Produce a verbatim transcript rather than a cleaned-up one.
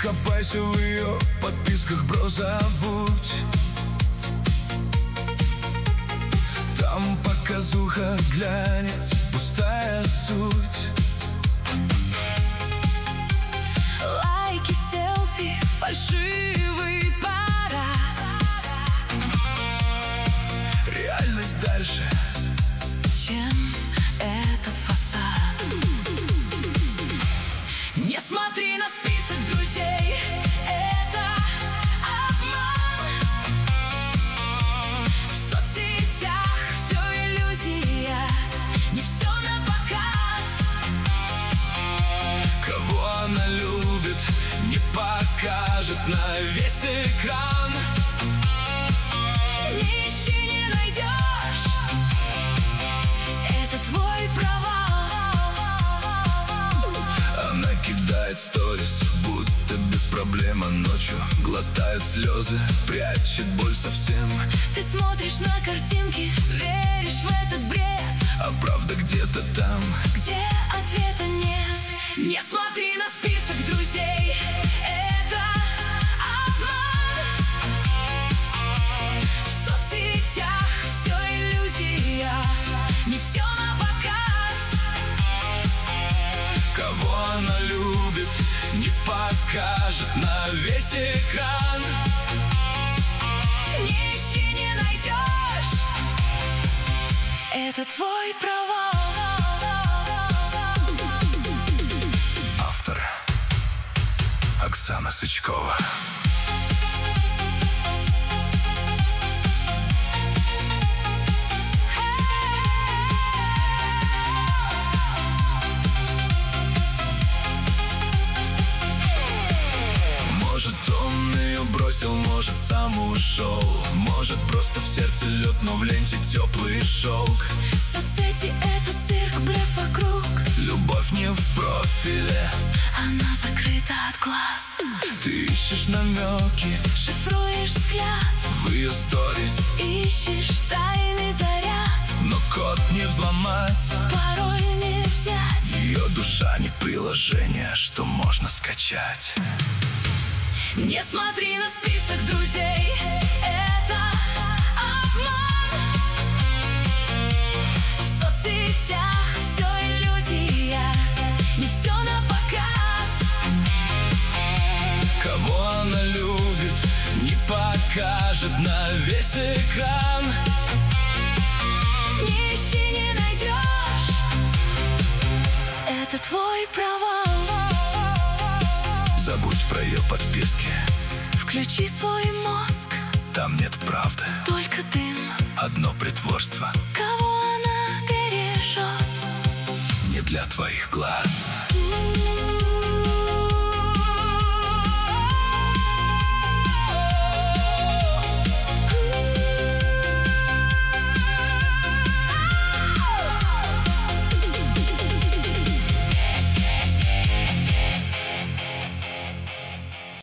копайся в ее подписках, бро, забудь. Там показуха, глянец, пустая суть. Лайки, селфи, фальшивый парад. Реальность дальше, чем этот фасад. Не смотри на список друзей, это обман. В соцсетях все иллюзия, не все на показ. кого она любит, не покажет на весь экран. Не ищи, не найдешь, это твой провал. Она кидает сторис, будто без проблем, а ночью глотает слезы, прячет боль совсем. Ты смотришь на картинки, веришь в этот бред, А правда где-то там, где ответа нет. Не смотри на список друзей, это обман. В соцсетях все иллюзия, не все на показ. кого она любит, не покажет на весь экран. Не ищи, не найдешь, это твой провал. Автор Оксана Сычкова. Может, он ее бросил, может, сам ушел, может, просто в сердце лед, но в ленте теплый шелк. Соцсети — это цирк, блеф вокруг. Любовь не в профиле, Она закрыта от глаз. ты ищешь намеки Шифруешь взгляд, в ее сторис, ищешь тайный заряд. но код не взломать. Пароль не взять. Ее душа не приложение, что можно скачать. Не смотри на список друзей, это обман. В соцсетях все иллюзия, не все на показ. Кого она любит, не покажет на весь экран. Не ищи, не найдешь, это твой провал. Забудь про ее подписки, Включи свой мозг, там нет правды, только дым. одно притворство, Кого она бережет? не для твоих глаз. М-м-м.